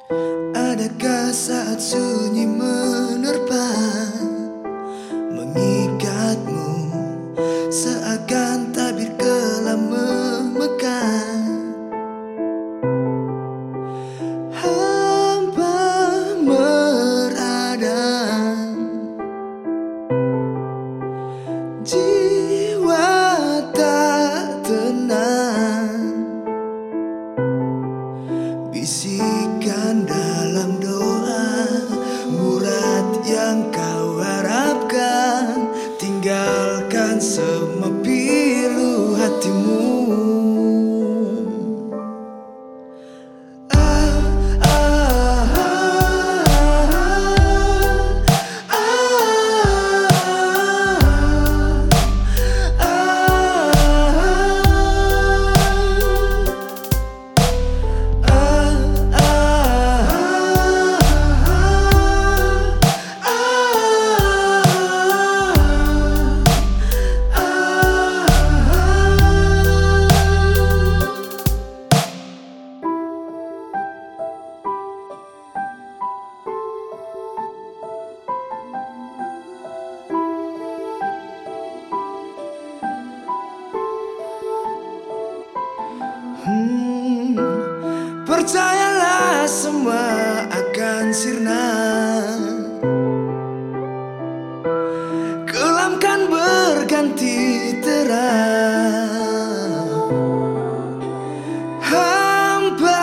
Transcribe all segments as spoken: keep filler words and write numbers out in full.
Adakah saat sunyi menerpa, mengikatmu seakan tabir kelam memegang? Hampa meradang, jiwa tak tenang. Bisikan dalam doa, murad yang kau harapkan. Tinggalkan semua pilu hatimu. Hmm, percayalah semua akan sirna. Kelam kan berganti terang. Hampa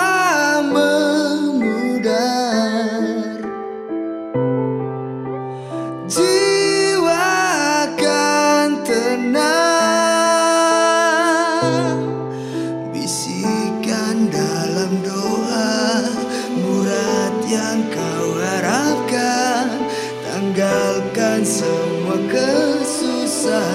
memudar, jiwa kan tenang. Bisikan dalam doa, murad yang kau harapkan. Tanggalkan semua kesusahan.